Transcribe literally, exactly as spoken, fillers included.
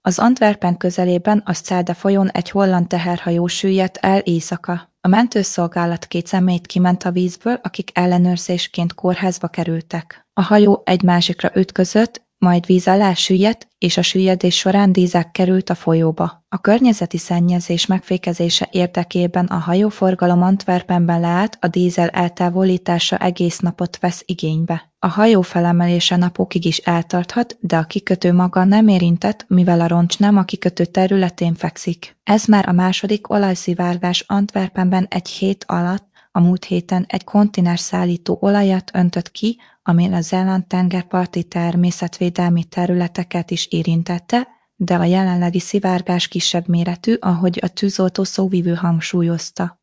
Az Antwerpen közelében a Schelde folyón egy holland teherhajó süllyedt el éjszaka. A mentőszolgálat két személyt kiment a vízből, akik ellenőrzésként kórházba kerültek. A hajó egy másikra ütközött, majd víz alá süllyedt, és a süllyedés során dízel került a folyóba. A környezeti szennyezés megfékezése érdekében a hajóforgalom Antwerpenben leállt, a dízel eltávolítása egész napot vesz igénybe. A hajó felemelése napokig is eltarthat, de a kikötő maga nem érintett, mivel a roncs nem a kikötő területén fekszik. Ez már a második olajszivárgás Antwerpenben egy hét alatt. A múlt héten egy konténer szállító olajat öntött ki, ami a Zeeland tengerparti természetvédelmi területeket is érintette, de a jelenlegi szivárgás kisebb méretű, ahogy a tűzoltó szóvivő hangsúlyozta.